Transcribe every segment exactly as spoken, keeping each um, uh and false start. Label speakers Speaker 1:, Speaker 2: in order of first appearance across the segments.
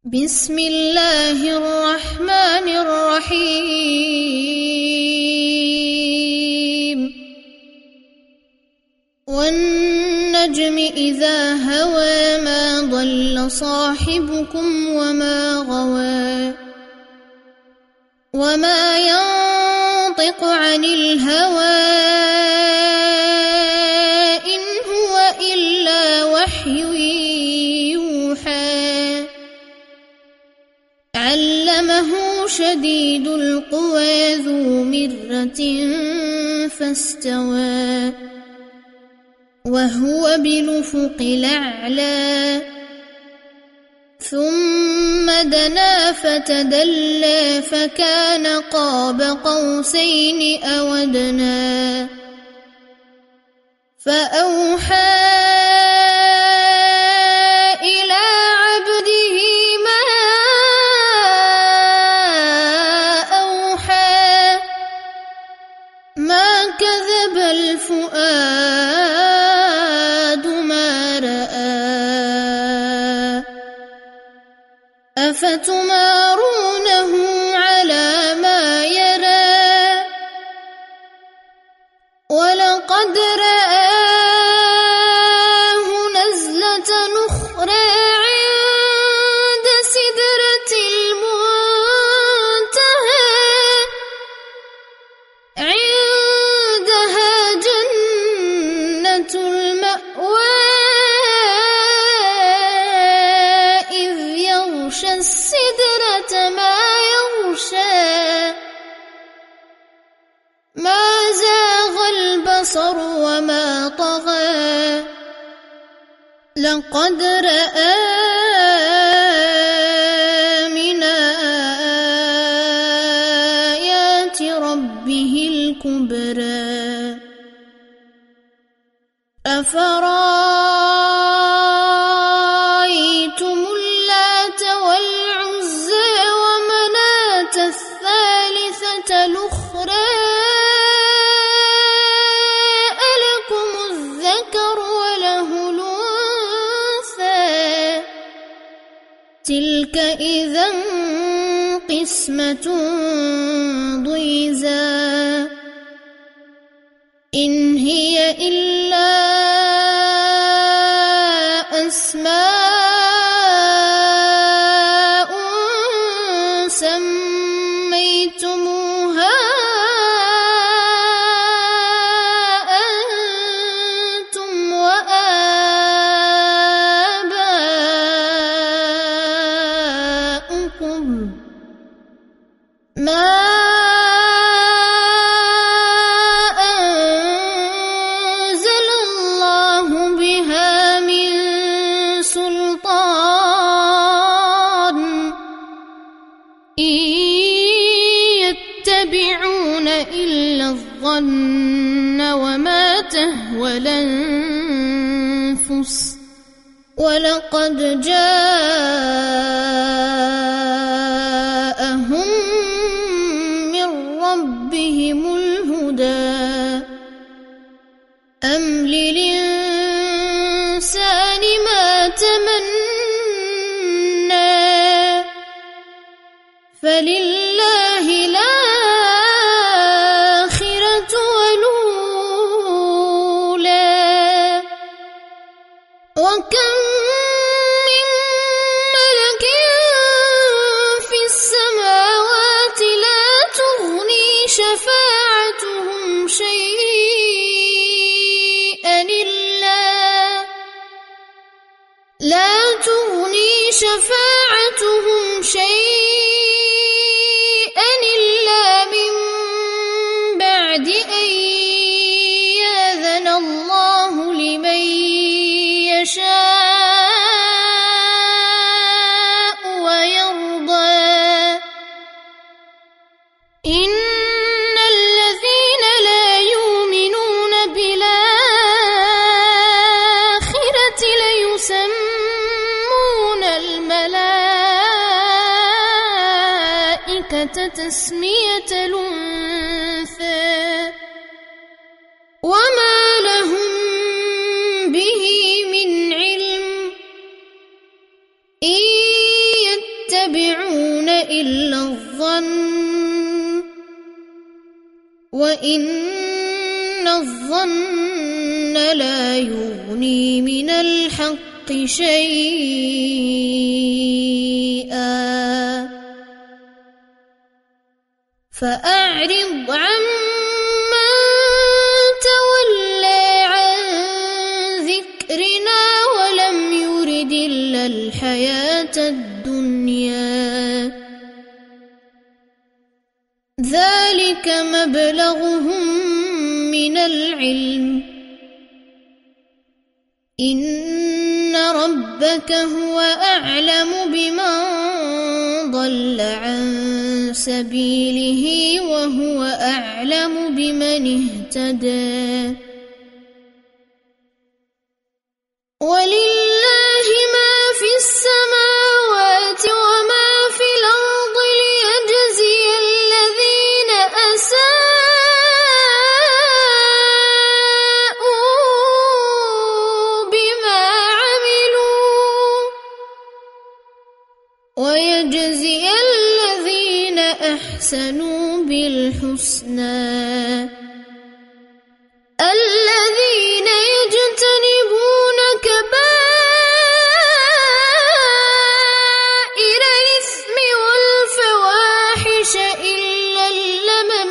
Speaker 1: بسم الله الرحمن الرحيم والنجم إذا هوى ما ضل صاحبكم وما غوى وما ينطق عن الهوى إن هو إلا وحي يوحى علمه شديد القوى ذو مرة فاستوى وهو بالأفق الأعلى ثم دنا فتدلى فكان قاب قوسين أو أدنى فأوحى إلى عبده ما أوحى ما كذب الفؤاد ما رأى أفتمارونه على ما يرى ولقد رآه نزلة أخرى عند سدرة المنتهى عندها جنة المأوى إذ يغشى السدرة ما يغشى ما زاغ البصر وما طغى لقد رأى من آيات ربه الكبرى أفرأيتم اللات والعزى ومناة الثالثة الأخرى ألكم الذكر وله الأنثى تلك إذا قسمة ضيزى إن هي إلا أسماء سميتموها أنتم وآباؤكم ما أنزل الله بها من سلطان إن يتبعون إلا الظن وما تهوى الأنفس ولقد جاءهم من ربهم الهدى أم للإنسان ما تمنى فلله الآخرة والأولى وكم من ملك في السماوات لا تغني شفاعتهم شيئا إلا لا تغني شفاعتهم شيئا إلا من بعد أن يأذن الله لمن يشاء ويرضى إن الذين لا يؤمنون بالآخرة ليسمون الملائكة تسمية الأنثى وما لهم به من علم إن يتبعون إلا الظن وإن الظن لا يغني من الحق شيئا فأعرض عمن تولى عن ذكرنا ولم يرد إلا الحياة الدنيا ذلك مبلغهم من العلم إن ربك هو أعلم بمن ضل عن سبيله وهو أعلم بمن اهتدى ولله ما في السماوات وما في الأرض ليجزي الذين أساءوا بما عملوا ويجزي الذين أحسنوا بالحسنى الذين يجتنبون كبائر الإثم والفواحش إلا اللمم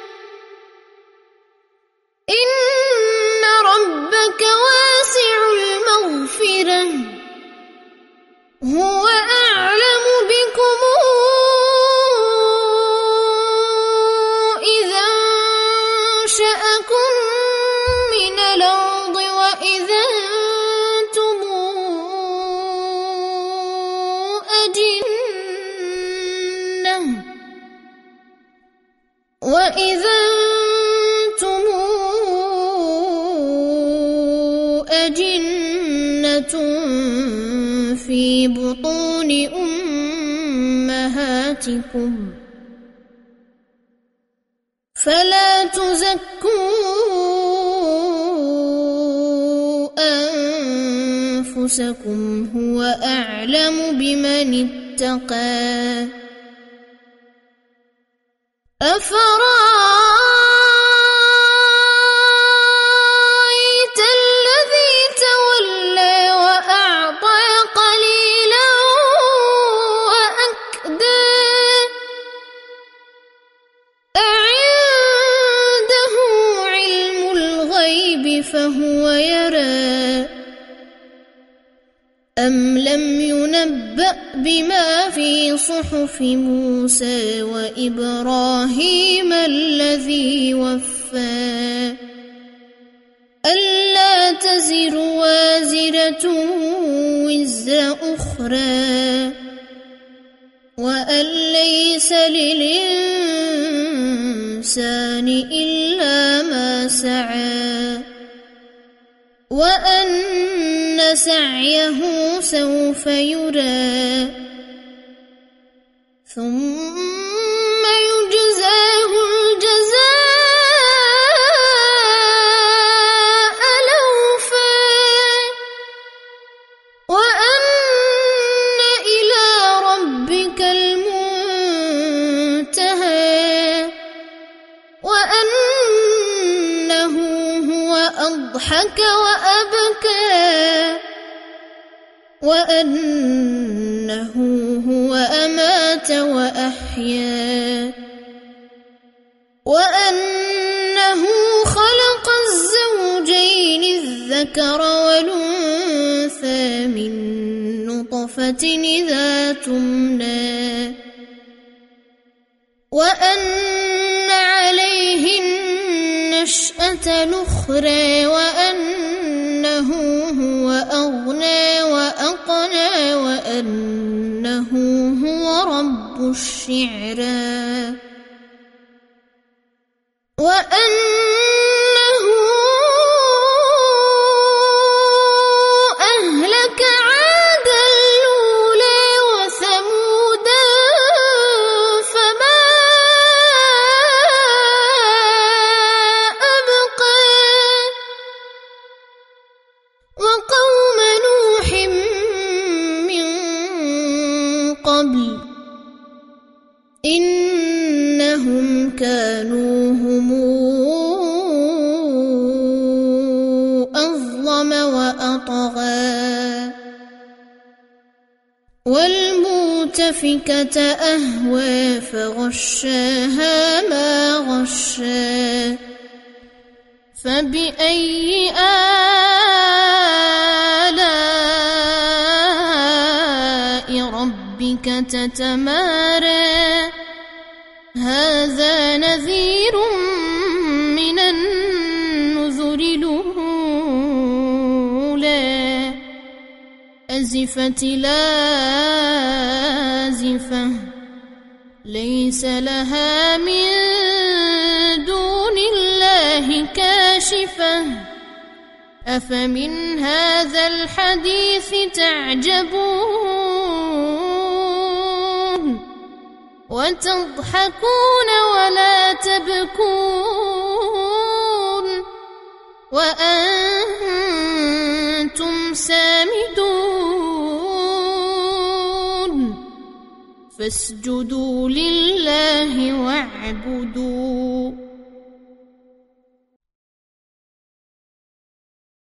Speaker 1: إن ربك واسع المغفرة هو أعلم بكم إذا أنشأكم من الأرض وإذا أنتم أجنة وإذا أنتم أجنة في بطون أمهاتكم فلا تزكوا أنفسكم هو أعلم بمن اتقى أفرأيت الذي تولى وأعطى قليلا وأكدى أعنده علم الغيب فهو يرى أم لم ينبأ بما في صحف موسى وإبراهيم الذي وفى ألا تزر وازرة وزر أخرى وأن ليس للإنسان إلا ما سعى وأن سعيه سوف يرى ثم يجزاه الجزاء الأوفى وأن إلى ربك المنتهى وأنه هو أضحك وأبكى وأنه هو أمات وأحيا وأنه خلق الزوجين الذكر والأنثى من نطفة إذا تمنى وأن عليه النشأة الأخرى وأنه هو أغنى وأقنى وأنه هو رب الشعرى وأنه أهلك عادا الأولى وثمودا فما أبقى وقوم نوح من قبل إنهم كانوا هم أظلم وأطغى والمؤتفكة أهوى فغشاها ما غشى فبأي آلاء ربك تتمارى هذا نذير من النذر الأولى أزفت لازفة ليس لها من دون الله كاشفة أفمن هذا الحديث تعجبون وتضحكون ولا تبكون وأنتم سامدون فاسجدوا لله واعبدوا